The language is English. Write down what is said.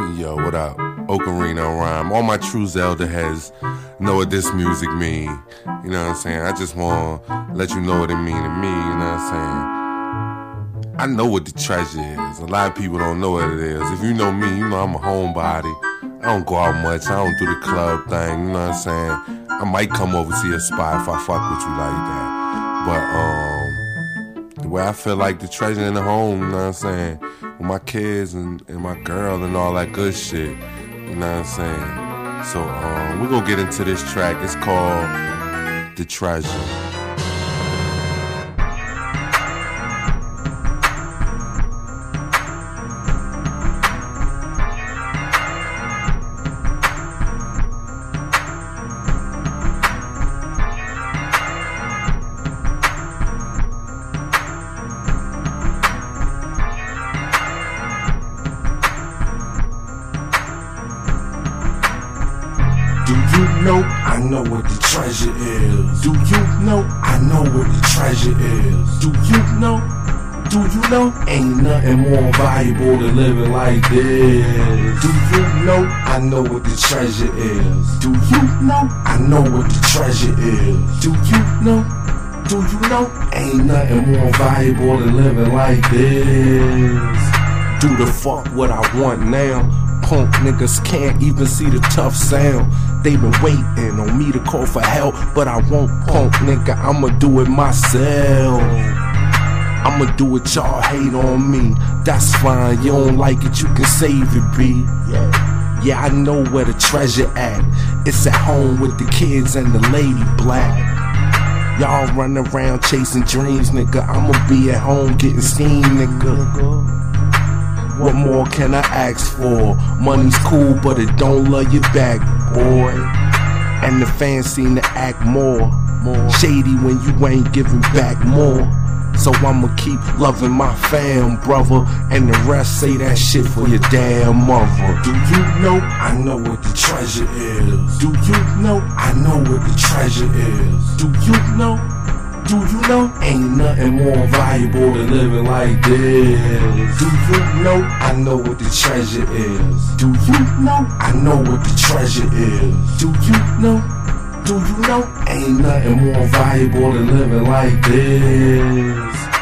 Yo, what up? Ocarina Rhyme. All my true Zelda heads know what this music mean. You know what I'm saying? I just want to let you know what it mean to me. You know what I'm saying? I know what the treasure is. A lot of people don't know what it is. If you know me, you know I'm a homebody. I don't go out much. I don't do the club thing. You know what I'm saying? I might come over to your spot if I fuck with you like that. But the way I feel like the treasure in the home, you know what I'm saying? With my kids and my girl and all that good shit. You know what I'm saying? So we're gonna get into this track. It's called The Treasure. Do you know I know what the treasure is? Do you know I know what the treasure is? Do you know? Do you know? Ain't nothing more valuable than living like this. Do you know I know what the treasure is? Do you know I know what the treasure is? Do you know? Do you know? Ain't nothing more valuable than living like this. Do the fuck what I want now. Punk niggas can't even see the tough sound. They been waiting on me to call for help, but I won't, punk nigga, I'ma do it myself. I'ma do it, y'all hate on me. That's fine, you don't like it, you can save it, B. Yeah, I know where the treasure at. It's at home with the kids and the lady black. Y'all run around chasing dreams, nigga. I'ma be at home getting steam, nigga. What more can I ask for? Money's cool, but it don't love you back, boy. And the fans seem to act more shady when you ain't giving back more. So I'ma keep loving my fam, brother, and the rest say that shit for your damn mother. Do you know I know what the treasure is? Do you know I know what the treasure is? Do you know? Do you know? Ain't nothing more valuable than living like this. Do you know? I know what the treasure is. Do you know? I know what the treasure is. Do you know? Do you know? Ain't nothing more valuable than living like this.